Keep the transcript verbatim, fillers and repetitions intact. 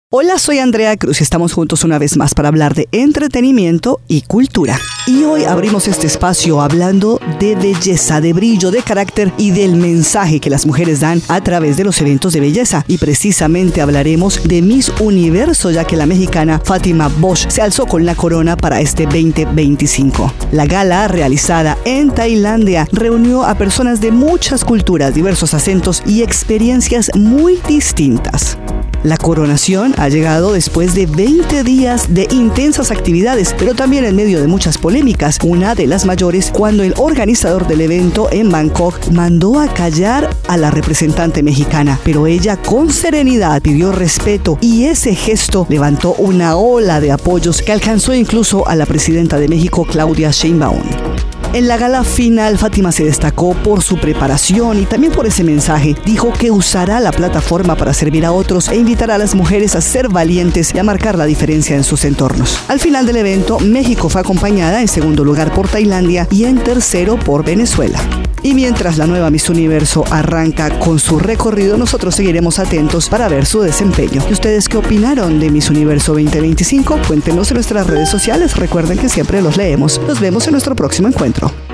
Hola, soy Andrea Cruz y estamos juntos una vez más para hablar de entretenimiento y cultura. Y hoy abrimos este espacio hablando de belleza, de brillo, de carácter y del mensaje que las mujeres dan a través de los eventos de belleza. Y precisamente hablaremos de Miss Universo, ya que la mexicana Fátima Bosch se alzó con la corona para este veinte veinticinco. La gala, realizada en Tailandia, reunió a personas de muchas culturas, diversos acentos y experiencias muy distintas. La coronación ha llegado después de veinte días de intensas actividades, pero también en medio de muchas polémicas. Una de las mayores cuando el organizador del evento en Bangkok mandó a callar a la representante mexicana, pero ella con serenidad pidió respeto y ese gesto levantó una ola de apoyos que alcanzó incluso a la presidenta de México, Claudia Sheinbaum. En la gala final, Fátima se destacó por su preparación y también por ese mensaje. Dijo que usará la plataforma para servir a otros e invitar a las mujeres a ser valientes y a marcar la diferencia en sus entornos. Al final del evento, México fue acompañada en segundo lugar por Tailandia y en tercero por Venezuela. Y mientras la nueva Miss Universo arranca con su recorrido, nosotros seguiremos atentos para ver su desempeño. ¿Y ustedes qué opinaron de Miss Universo veinte veinticinco? Cuéntenos en nuestras redes sociales. Recuerden que siempre los leemos. Nos vemos en nuestro próximo encuentro.